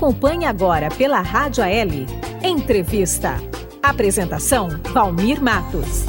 Acompanhe agora pela Rádio AL. Entrevista. Apresentação, Valmir Matos.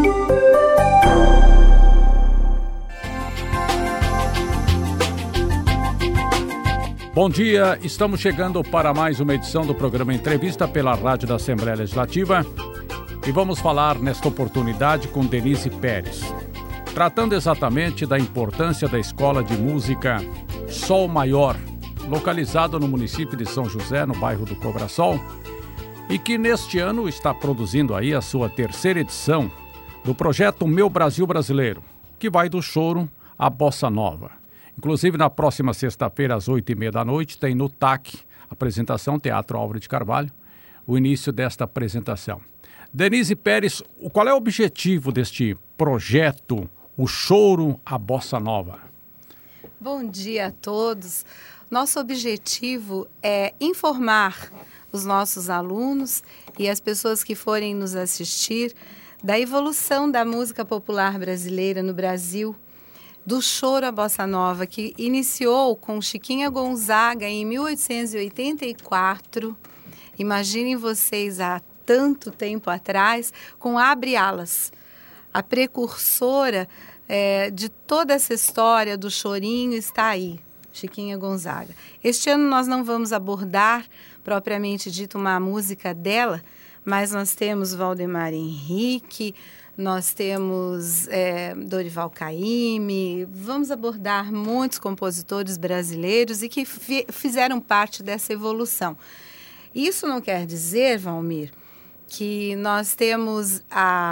Bom dia, estamos chegando para mais uma edição do programa Entrevista pela Rádio da Assembleia Legislativa e vamos falar nesta oportunidade com Denise Pérez, tratando exatamente da importância da Escola de Música Sol Maior, localizada no município de São José, no bairro do Cobrasol, e que neste ano está produzindo aí a sua terceira edição do projeto Meu Brasil Brasileiro, que vai do choro à bossa nova. Inclusive, na próxima sexta-feira, às 8h30 da noite, tem no TAC, apresentação Teatro Álvares de Carvalho, o início desta apresentação. Denise Pérez, qual é o objetivo deste projeto, o choro à bossa nova? Bom dia a todos. Nosso objetivo é informar os nossos alunos e as pessoas que forem nos assistir da evolução da música popular brasileira no Brasil, do choro à bossa nova, que iniciou com Chiquinha Gonzaga em 1884. Imaginem vocês, há tanto tempo atrás, com Abre Alas, a precursora de toda essa história do chorinho está aí, Chiquinha Gonzaga. Este ano nós não vamos abordar, propriamente dito, uma música dela, mas nós temos Valdemar Henrique, nós temos Dorival Caymmi, vamos abordar muitos compositores brasileiros e que fizeram parte dessa evolução. Isso não quer dizer, Valmir, que nós temos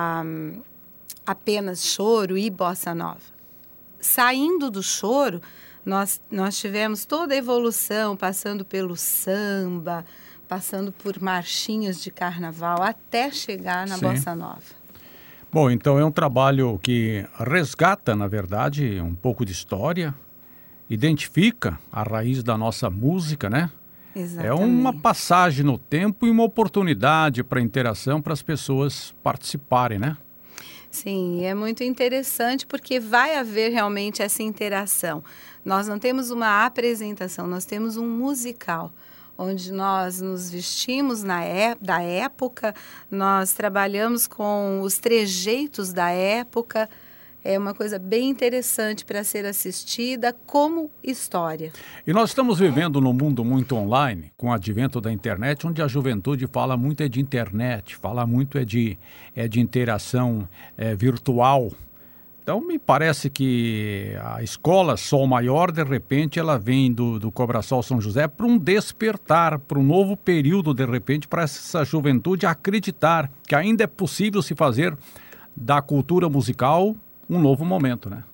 apenas choro e bossa nova. Saindo do choro, nós tivemos toda a evolução, passando pelo samba, passando por marchinhas de carnaval, até chegar na bossa nova. Bom, então é um trabalho que resgata, na verdade, um pouco de história, identifica a raiz da nossa música, né? Exatamente. É uma passagem no tempo e uma oportunidade para interação para as pessoas participarem, né? Sim, é muito interessante porque vai haver realmente essa interação. Nós não temos uma apresentação, nós temos um musical, onde nós nos vestimos da época, nós trabalhamos com os trejeitos da época. É uma coisa bem interessante para ser assistida como história. E nós estamos vivendo num mundo muito online, com o advento da internet, onde a juventude fala muito de internet, fala muito de interação virtual. Então, me parece que a escola Sol Maior, de repente, ela vem do Cobrasol São José para um despertar, para um novo período, de repente, para essa juventude acreditar que ainda é possível se fazer da cultura musical um novo momento, né?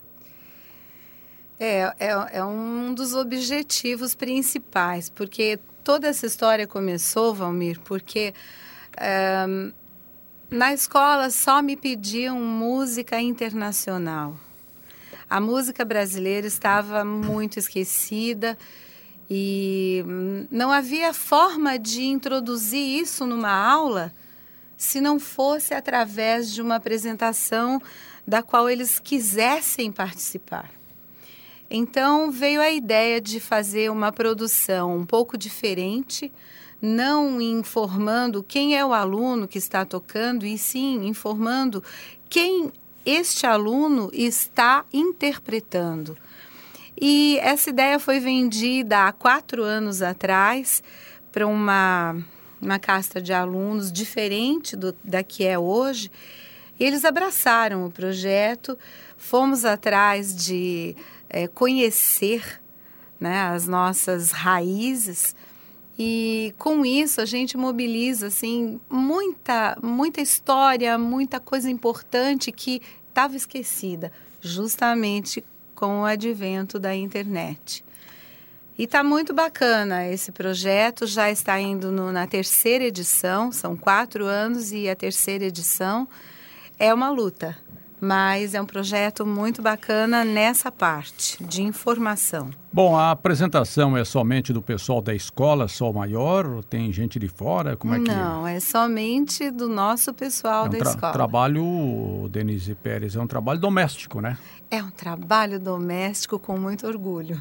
É um dos objetivos principais, porque toda essa história começou, Valmir, porque na escola só me pediam música internacional. A música brasileira estava muito esquecida e não havia forma de introduzir isso numa aula se não fosse através de uma apresentação da qual eles quisessem participar. Então veio a ideia de fazer uma produção um pouco diferente, não informando quem é o aluno que está tocando, e sim informando quem este aluno está interpretando. E essa ideia foi vendida há 4 anos atrás para uma casta de alunos diferente da que é hoje. E eles abraçaram o projeto, fomos atrás de conhecer, né, as nossas raízes. E com isso a gente mobiliza assim, muita história, muita coisa importante que estava esquecida, justamente com o advento da internet. E está muito bacana esse projeto, já está indo na terceira edição, são 4 anos e a terceira edição é uma luta. Mas é um projeto muito bacana nessa parte de informação. Bom, a apresentação é somente do pessoal da escola Sol Maior? Tem gente de fora? Como é que Não, é somente do nosso pessoal da escola. Trabalho, Denise Pérez, é um trabalho doméstico, né? É um trabalho doméstico com muito orgulho.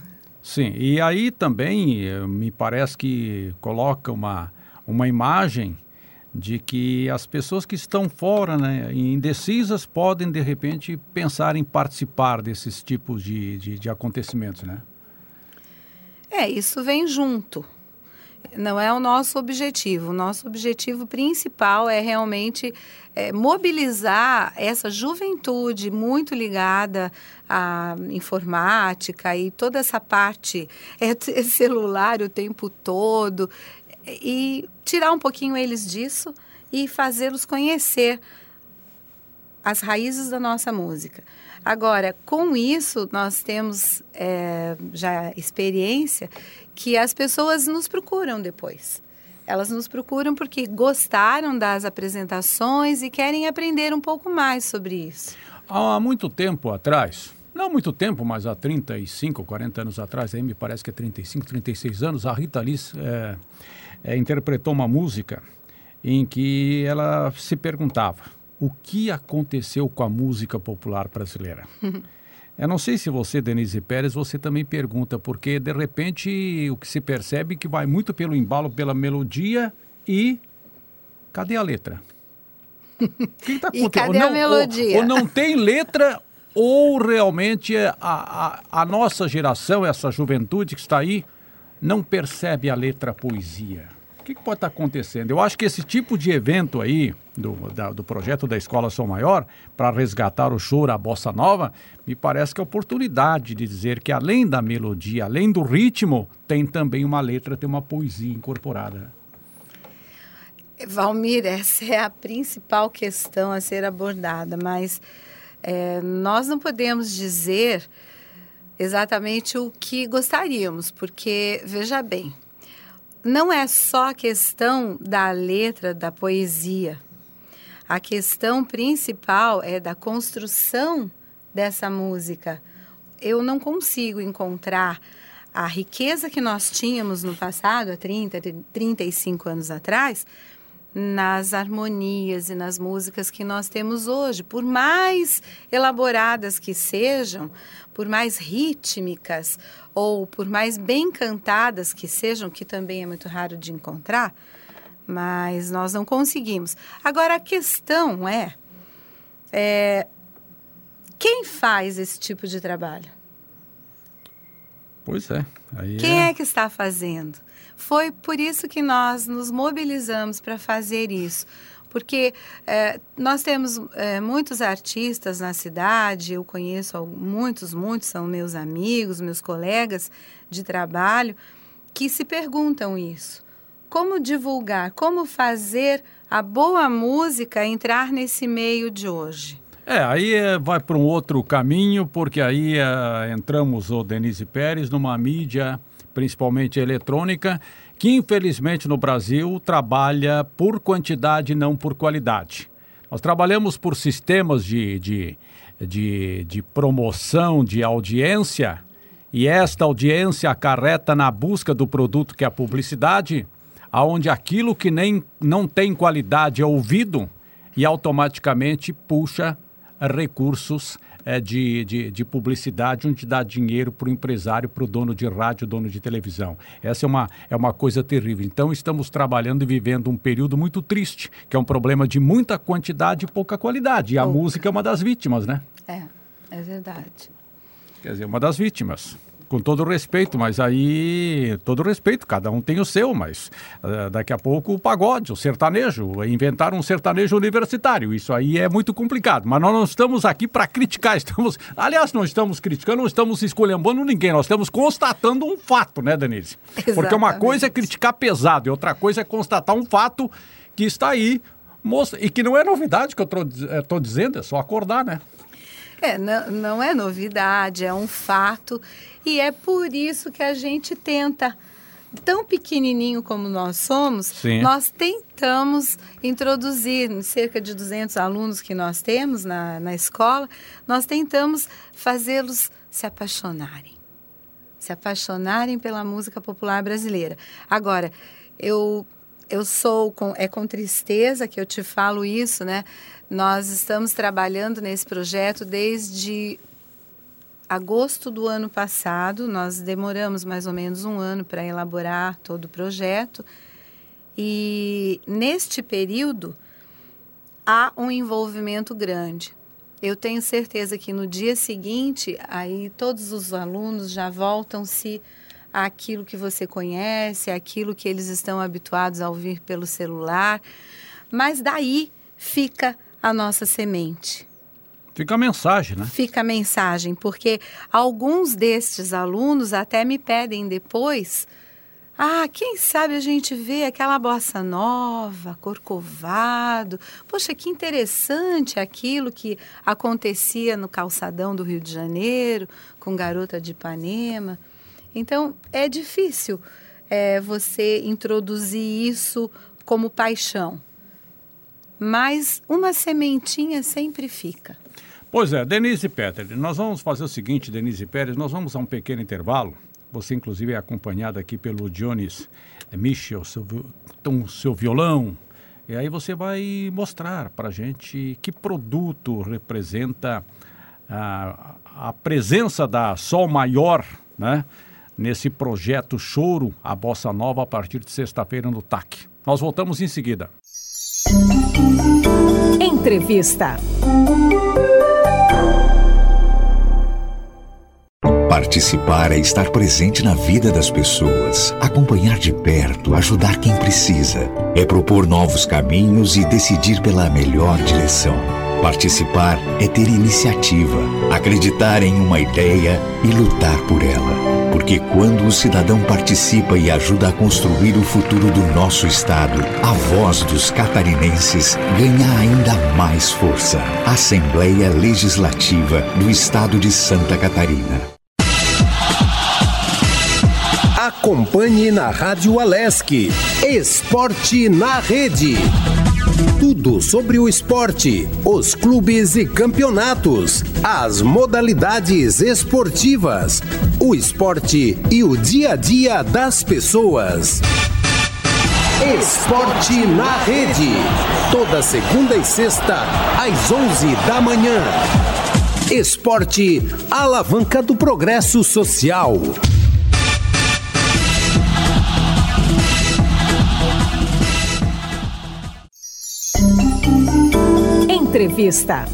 Sim, e aí também me parece que coloca uma imagem de que as pessoas que estão fora, né, indecisas, podem de repente pensar em participar desses tipos de acontecimentos, né? Isso vem junto. Não é o nosso objetivo. O nosso objetivo principal é realmente mobilizar essa juventude muito ligada à informática e toda essa parte celular o tempo todo, e tirar um pouquinho eles disso e fazê-los conhecer as raízes da nossa música. Agora, com isso, nós temos já experiência que as pessoas nos procuram depois. Elas nos procuram porque gostaram das apresentações e querem aprender um pouco mais sobre isso. Há muito tempo atrás, não muito tempo, mas há 35, 40 anos atrás, aí me parece que é 35, 36 anos, a Rita Lee interpretou uma música em que ela se perguntava: o que aconteceu com a música popular brasileira? Eu não sei se você, Denise Pérez, você também pergunta, porque de repente o que se percebe é que vai muito pelo embalo, pela melodia e cadê a letra? O que está acontecendo? E cadê a melodia? Ou não tem letra, ou realmente a nossa geração, essa juventude que está aí, não percebe a letra, a poesia. O que pode estar acontecendo? Eu acho que esse tipo de evento aí, do projeto da Escola Som Maior, para resgatar o choro, a bossa nova, me parece que é a oportunidade de dizer que além da melodia, além do ritmo, tem também uma letra, tem uma poesia incorporada. Valmir, essa é a principal questão a ser abordada, mas nós não podemos dizer exatamente o que gostaríamos, porque, veja bem, não é só a questão da letra, da poesia. A questão principal é da construção dessa música. Eu não consigo encontrar a riqueza que nós tínhamos no passado, há 30, 35 anos atrás, nas harmonias e nas músicas que nós temos hoje. Por mais elaboradas que sejam, por mais rítmicas ou por mais bem cantadas que sejam, que também é muito raro de encontrar, mas nós não conseguimos. Agora, a questão é quem faz esse tipo de trabalho? Pois é. Quem é que está fazendo? Foi por isso que nós nos mobilizamos para fazer isso. Porque nós temos muitos artistas na cidade, eu conheço muitos, são meus amigos, meus colegas de trabalho, que se perguntam isso. Como divulgar, como fazer a boa música entrar nesse meio de hoje? Aí vai para um outro caminho, porque aí entramos, Denise Pérez, numa mídia, principalmente eletrônica, que infelizmente no Brasil trabalha por quantidade, não por qualidade. Nós trabalhamos por sistemas de promoção de audiência, e esta audiência acarreta na busca do produto que é a publicidade, onde aquilo que não tem qualidade é ouvido e automaticamente puxa recursos de publicidade, onde dá dinheiro para o empresário, para o dono de rádio, dono de televisão. Essa é uma coisa terrível. Então, estamos trabalhando e vivendo um período muito triste, que é um problema de muita quantidade e pouca qualidade. E a música é uma das vítimas, né? É verdade. Quer dizer, uma das vítimas. Com todo respeito, mas aí, todo respeito, cada um tem o seu, mas daqui a pouco o pagode, o sertanejo, inventaram um sertanejo universitário, isso aí é muito complicado, mas nós não estamos aqui para criticar, aliás, não estamos criticando, não estamos esculhambando ninguém, nós estamos constatando um fato, né, Denise? Exatamente. Porque uma coisa é criticar pesado e outra coisa é constatar um fato que está aí, e que não é novidade que eu estou dizendo, é só acordar, né? Não é novidade, é um fato. E é por isso que a gente tenta, tão pequenininho como nós somos, Sim. Nós tentamos introduzir, cerca de 200 alunos que nós temos na escola, nós tentamos fazê-los se apaixonarem pela música popular brasileira. Agora, eu sou, com tristeza que eu te falo isso, né? Nós estamos trabalhando nesse projeto desde agosto do ano passado. Nós demoramos mais ou menos um ano para elaborar todo o projeto. E neste período há um envolvimento grande. Eu tenho certeza que no dia seguinte, aí todos os alunos já voltam-se àquilo que você conhece, àquilo que eles estão habituados a ouvir pelo celular. Mas daí fica a nossa semente. Fica a mensagem, né? Fica a mensagem, porque alguns destes alunos até me pedem depois: quem sabe a gente vê aquela bossa nova, Corcovado. Poxa, que interessante aquilo que acontecia no calçadão do Rio de Janeiro, com Garota de Ipanema. Então, é difícil você introduzir isso como paixão. Mas uma sementinha sempre fica. Pois é, Denise Petter, nós vamos fazer o seguinte, Denise Pérez, nós vamos a um pequeno intervalo. Você, inclusive, é acompanhada aqui pelo Jones Michel, seu violão. E aí você vai mostrar para a gente que produto representa a presença da Sol Maior, né, nesse projeto Choro, a Bossa Nova, a partir de sexta-feira no TAC. Nós voltamos em seguida. Entrevista. Participar é estar presente na vida das pessoas, acompanhar de perto, ajudar quem precisa. É propor novos caminhos e decidir pela melhor direção. Participar é ter iniciativa, acreditar em uma ideia e lutar por ela. Porque quando o cidadão participa e ajuda a construir o futuro do nosso estado, a voz dos catarinenses ganha ainda mais força. Assembleia Legislativa do Estado de Santa Catarina. Acompanhe na Rádio Alesc, Esporte na Rede. Tudo sobre o esporte, os clubes e campeonatos, as modalidades esportivas, o esporte e o dia a dia das pessoas. Esporte na Rede, toda segunda e sexta, às 11 da manhã. Esporte, alavanca do progresso social. Entrevista.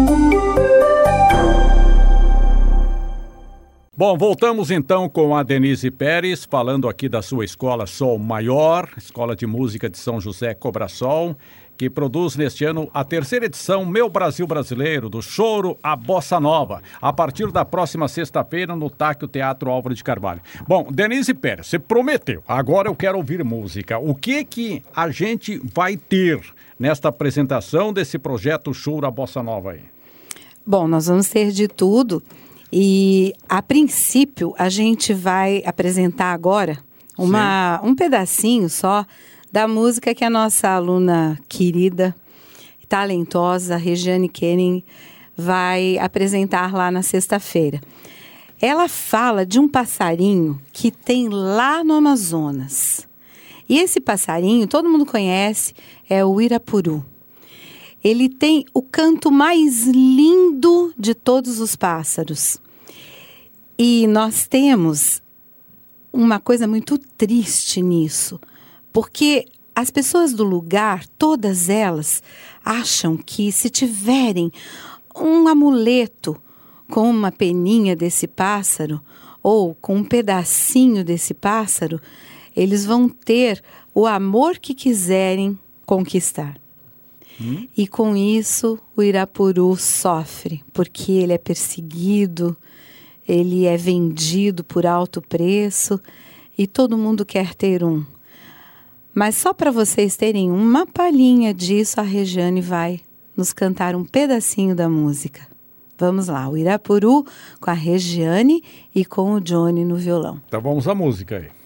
Bom, voltamos então com a Denise Pérez, falando aqui da sua escola Sol Maior, Escola de Música de São José Cobrasol, que produz neste ano a terceira edição Meu Brasil Brasileiro, do Choro à Bossa Nova, a partir da próxima sexta-feira no TAC, o Teatro Álvaro de Carvalho. Bom, Denise Pérez, você prometeu, agora eu quero ouvir música. O que a gente vai ter nesta apresentação desse projeto Choro à Bossa Nova aí? Bom, nós vamos ter de tudo e, a princípio, a gente vai apresentar agora um pedacinho só da música que a nossa aluna querida, talentosa, Regiane Kenning, vai apresentar lá na sexta-feira. Ela fala de um passarinho que tem lá no Amazonas. E esse passarinho, todo mundo conhece, é o Uirapuru. Ele tem o canto mais lindo de todos os pássaros. E nós temos uma coisa muito triste nisso, porque as pessoas do lugar, todas elas, acham que se tiverem um amuleto com uma peninha desse pássaro ou com um pedacinho desse pássaro, eles vão ter o amor que quiserem conquistar. E com isso o Uirapuru sofre, porque ele é perseguido, ele é vendido por alto preço e todo mundo quer ter um. Mas só para vocês terem uma palhinha disso, a Regiane vai nos cantar um pedacinho da música. Vamos lá, o Uirapuru com a Regiane e com o Johnny no violão. Então vamos à música aí.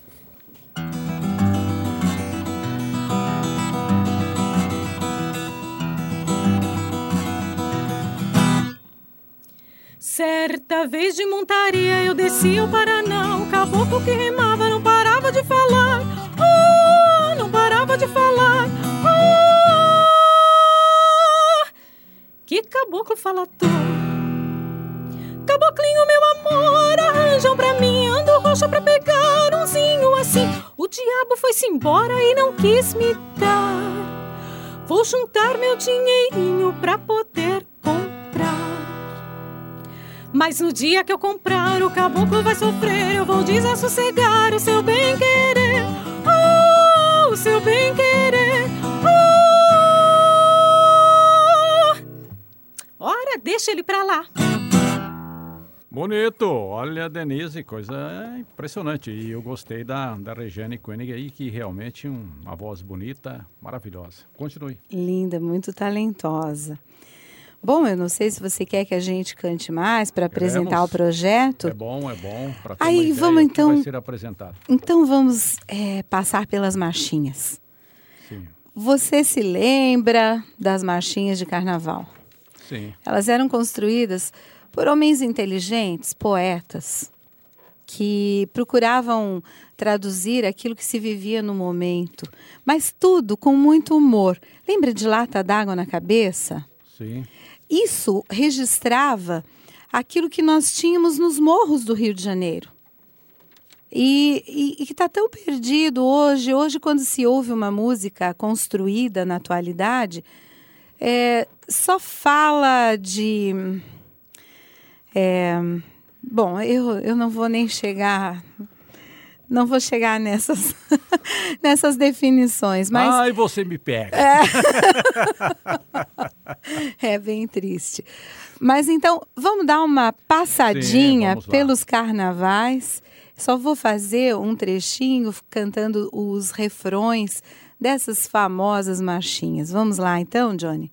Certa vez de montaria eu desci o Paraná. O caboclo que rimava não parava de falar. Oh, não parava de falar. Oh, que caboclo falador. Caboclinho, meu amor, arranjam pra mim, ando roxa pra pegar umzinho assim. O diabo foi-se embora e não quis me dar. Vou juntar meu dinheirinho pra poder comprar. Mas no dia que eu comprar, o caboclo vai sofrer. Eu vou desassossegar o seu bem-querer. Oh, o seu bem-querer. Oh! Ora, deixa ele pra lá. Bonito, olha, Denise, coisa impressionante. E eu gostei da Regiane Koenig aí, que realmente uma voz bonita, maravilhosa. Continue. Linda, muito talentosa. Bom, eu não sei se você quer que a gente cante mais para apresentar o projeto. É bom, para ter aí, uma ideia vamos do então, que vai ser apresentado. Então vamos passar pelas marchinhas. Sim. Você se lembra das marchinhas de carnaval? Sim. Elas eram construídas por homens inteligentes, poetas, que procuravam traduzir aquilo que se vivia no momento, mas tudo com muito humor. Lembra de Lata d'Água na Cabeça? Sim. Isso registrava aquilo que nós tínhamos nos morros do Rio de Janeiro. E que está tão perdido hoje. Hoje, quando se ouve uma música construída na atualidade, só fala de... bom, eu não vou nem chegar... Não vou chegar nessas, nessas definições, mas... Ai, você me pega. É bem triste. Mas então, vamos dar uma passadinha pelos carnavais. Só vou fazer um trechinho cantando os refrões dessas famosas marchinhas. Vamos lá então, Johnny?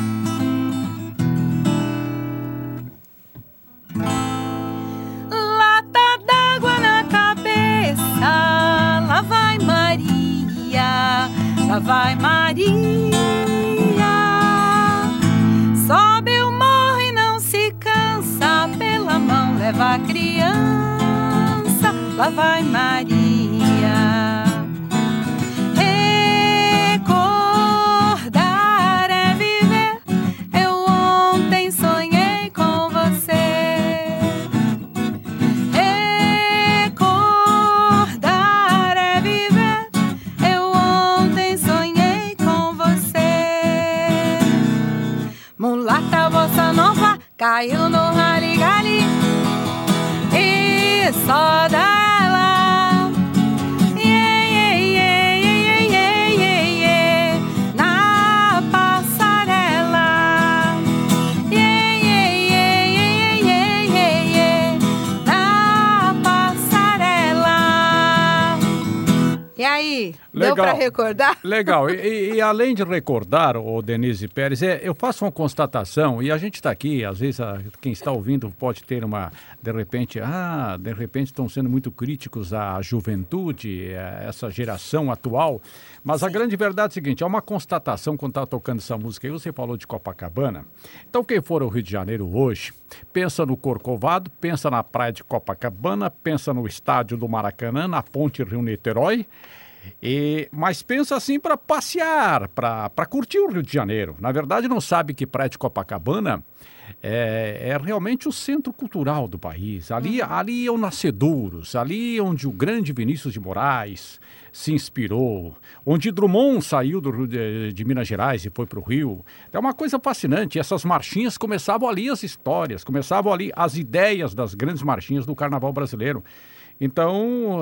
Lata d'água na cabeça, lá vai Maria, lá vai Maria. Sobe o morro e não se cansa, pela mão leva a criança, lá vai Maria. Recordar é viver, eu ontem sonhei com você. Recordar é viver, eu ontem sonhei com você. Mulata bossa nova caiu no rally-gali e só dela. Na passarela. Na passarela. E aí? Legal. Deu para recordar? Legal. E além de recordar, o Denise Pérez, eu faço uma constatação, e a gente está aqui, às vezes quem está ouvindo pode ter de repente estão sendo muito críticos à juventude, a essa geração atual, mas Sim. A grande verdade é a seguinte, é uma constatação quando está tocando essa música aí, você falou de Copacabana, então quem for ao Rio de Janeiro hoje, pensa no Corcovado, pensa na praia de Copacabana, pensa no estádio do Maracanã, na ponte Rio-Niterói, mas pensa assim para passear, para curtir o Rio de Janeiro. Na verdade, não sabe que Praia de Copacabana é realmente o centro cultural do país. Ali é o Nascedouros, ali onde o grande Vinícius de Moraes se inspirou, onde Drummond saiu de Minas Gerais e foi para o Rio. É uma coisa fascinante. Essas marchinhas começavam ali as histórias, começavam ali as ideias das grandes marchinhas do Carnaval brasileiro. Então...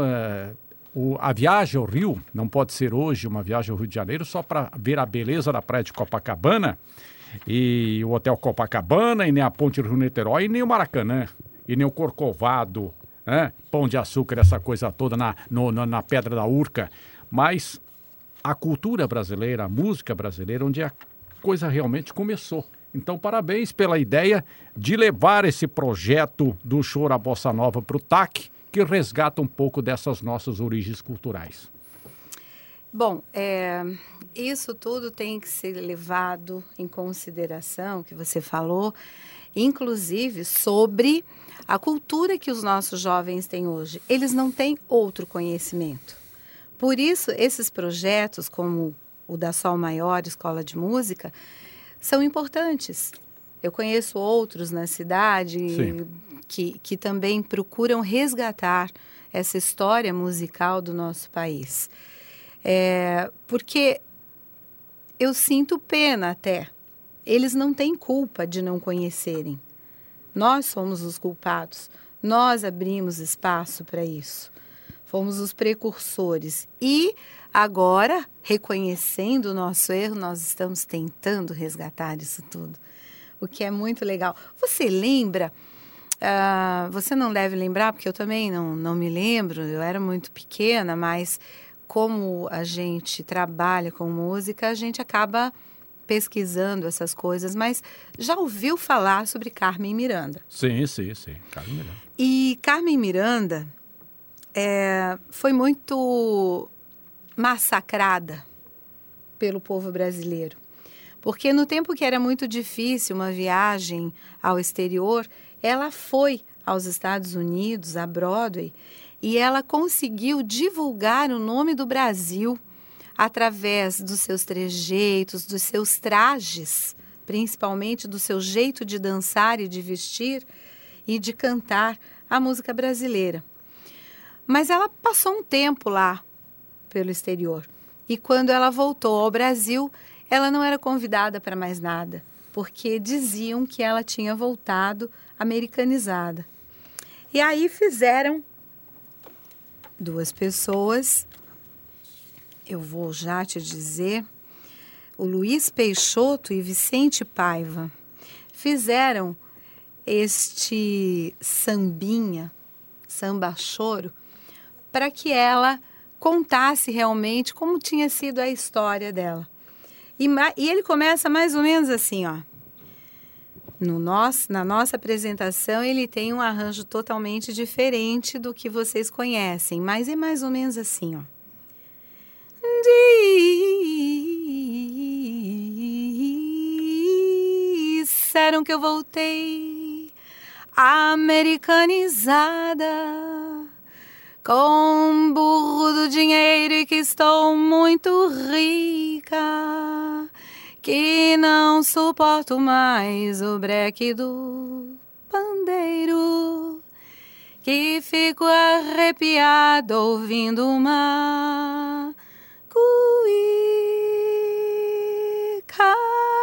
a viagem ao Rio não pode ser hoje uma viagem ao Rio de Janeiro só para ver a beleza da praia de Copacabana e o Hotel Copacabana e nem a ponte Rio-Niterói e nem o Maracanã e nem o Corcovado, né? Pão de Açúcar, essa coisa toda na Pedra da Urca, mas a cultura brasileira, a música brasileira, onde a coisa realmente começou. Então, parabéns pela ideia de levar esse projeto do Choro à Bossa Nova para o TAC, que resgata um pouco dessas nossas origens culturais. Bom, isso tudo tem que ser levado em consideração, que você falou, inclusive sobre a cultura que os nossos jovens têm hoje. Eles não têm outro conhecimento. Por isso, esses projetos, como o da Sol Maior, Escola de Música, são importantes. Eu conheço outros na cidade... Sim. que também procuram resgatar essa história musical do nosso país. Porque eu sinto pena até. Eles não têm culpa de não conhecerem. Nós somos os culpados. Nós abrimos espaço para isso. Fomos os precursores. E agora, reconhecendo o nosso erro, nós estamos tentando resgatar isso tudo. O que é muito legal. Você lembra? Você não deve lembrar, porque eu também não me lembro. Eu era muito pequena, mas como a gente trabalha com música, a gente acaba pesquisando essas coisas. Mas já ouviu falar sobre Carmen Miranda? Sim. Carmen Miranda. E Carmen Miranda foi muito massacrada pelo povo brasileiro. Porque no tempo que era muito difícil uma viagem ao exterior, ela foi aos Estados Unidos, a Broadway, e ela conseguiu divulgar o nome do Brasil através dos seus trejeitos, dos seus trajes, principalmente do seu jeito de dançar e de vestir e de cantar a música brasileira. Mas ela passou um tempo lá pelo exterior. E quando ela voltou ao Brasil, ela não era convidada para mais nada, porque diziam que ela tinha voltado americanizada. E aí fizeram duas pessoas, eu vou já te dizer, o Luiz Peixoto e Vicente Paiva, fizeram este samba-choro, para que ela contasse realmente como tinha sido a história dela. E ele começa mais ou menos assim, ó. Na nossa apresentação, ele tem um arranjo totalmente diferente do que vocês conhecem, mas é mais ou menos assim, ó. Disseram que eu voltei americanizada, com burro do dinheiro e que estou muito rica, que não suporto mais o breque do pandeiro, que fico arrepiado ouvindo uma cuíca.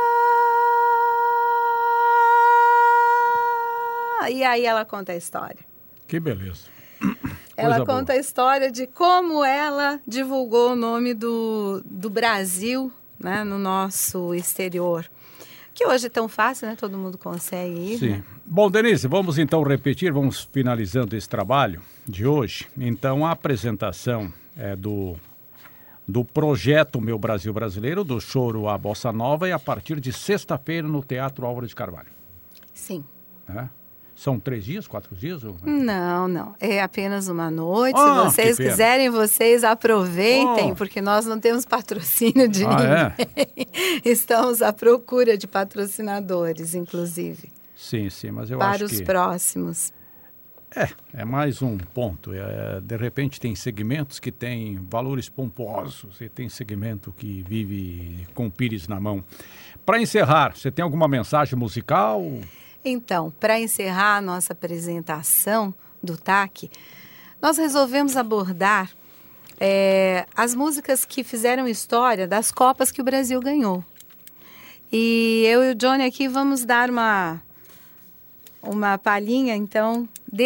E aí ela conta a história. Que beleza. Ela conta a história de como ela divulgou o nome do Brasil, né, no nosso exterior. Que hoje é tão fácil, né? Todo mundo consegue ir. Sim. Né? Bom, Denise, vamos então repetir, vamos finalizando esse trabalho de hoje. Então, a apresentação é do projeto Meu Brasil Brasileiro, do Choro à Bossa Nova, e a partir de sexta-feira no Teatro Álvaro de Carvalho. Sim. São 3 dias, 4 dias? Ou... Não. É apenas uma noite. Se vocês quiserem, vocês aproveitem, porque nós não temos patrocínio de ninguém. Estamos à procura de patrocinadores, inclusive. Sim, mas eu acho que... Para os próximos. É mais um ponto. De repente tem segmentos que têm valores pomposos e tem segmento que vive com o pires na mão. Para encerrar, você tem alguma mensagem musical? Então, para encerrar a nossa apresentação do TAC, nós resolvemos abordar as músicas que fizeram história das Copas que o Brasil ganhou. E eu e o Johnny aqui vamos dar uma palhinha, então,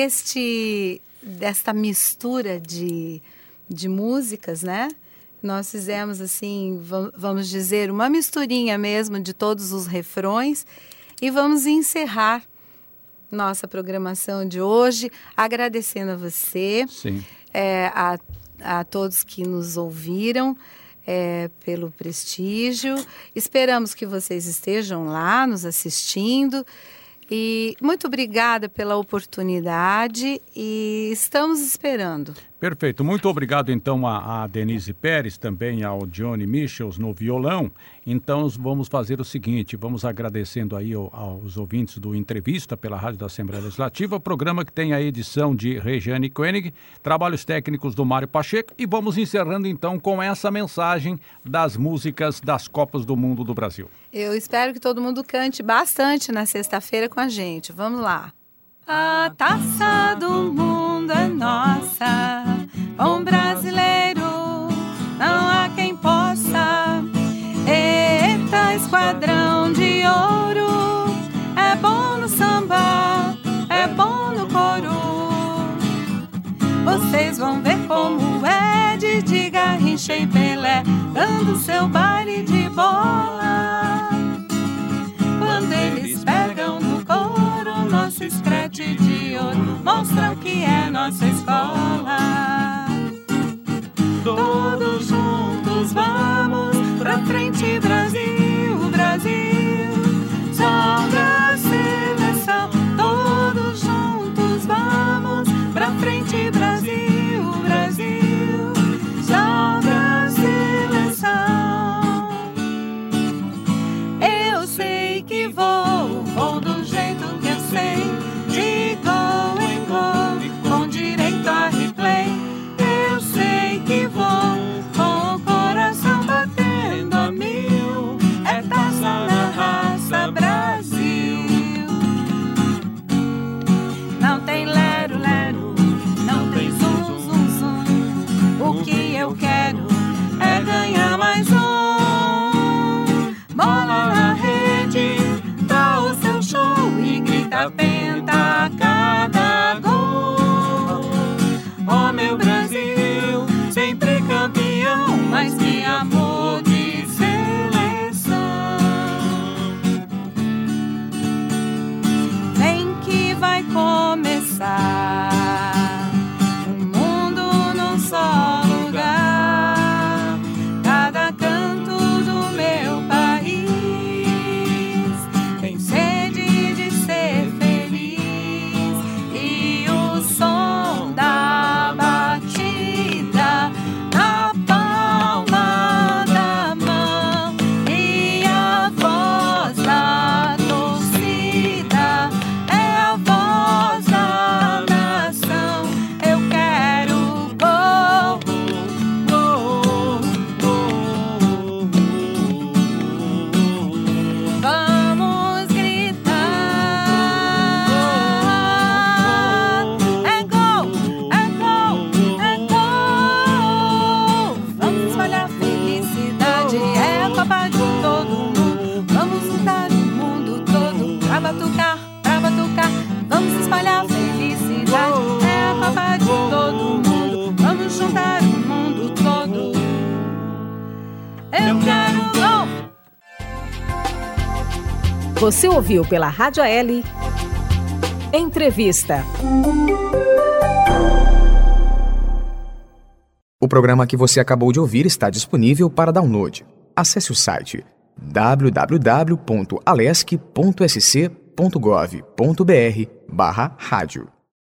desta mistura de músicas, né? Nós fizemos, assim, vamos dizer, uma misturinha mesmo de todos os refrões. E vamos encerrar nossa programação de hoje agradecendo a você, a todos que nos ouviram, pelo prestígio. Esperamos que vocês estejam lá nos assistindo. E muito obrigada pela oportunidade e estamos esperando. Perfeito. Muito obrigado, então, a Denise Pérez, também ao Johnny Michels no violão. Então, vamos fazer o seguinte, vamos agradecendo aí aos ouvintes do Entrevista pela Rádio da Assembleia Legislativa, programa que tem a edição de Regiane Koenig, trabalhos técnicos do Mário Pacheco, e vamos encerrando, então, com essa mensagem das músicas das Copas do Mundo do Brasil. Eu espero que todo mundo cante bastante na sexta-feira com a gente. Vamos lá. A taça do mundo é nossa, bom brasileiro, não há quem possa. Eita, esquadrão de ouro, é bom no samba, é bom no coro. Vocês vão ver como é de Garrincha e Pelé, dando seu baile de bola. Quando eles pegam no couro nosso escrete de ouro, mostra o que é nossa escola. Todos juntos vamos pra frente, Brasil, Brasil, salve a seleção. Todos juntos vamos pra frente, Brasil, Brasil, salve a seleção. Eu sei que vou do jeito que eu sei, de gol em gol, com direito a replay. Eu sei que vou com o coração batendo a mil, é taça na raça, Brasil. Não tem lero, lero, não tem zum, zum, zum. O que eu quero é ganhar mais um. Bola na rede, dá o seu show e grita penta a cada gol. Oh, meu Brasil, sempre campeão, mas que amor de seleção. Vem que vai começar um mundo num só lugar, cada canto do meu país tem sede de ser feliz, e o som da batida na palma da mão e a voz da torcida é a voz da nação. Eu quero gol, gol, gol. Vamos gritar, é gol, é gol, é gol. Vamos espalhar felicidade, é a Copa de todo mundo. Vamos juntar o mundo todo pra batucar, pra batucar. Vamos espalhar felicidade, é a Copa de todo mundo. Vamos juntar o mundo todo. Eu quero gol. Você ouviu pela Rádio AL Entrevista. O programa que você acabou de ouvir está disponível para download. Acesse o site www.alesc.sc.gov.br/rádio.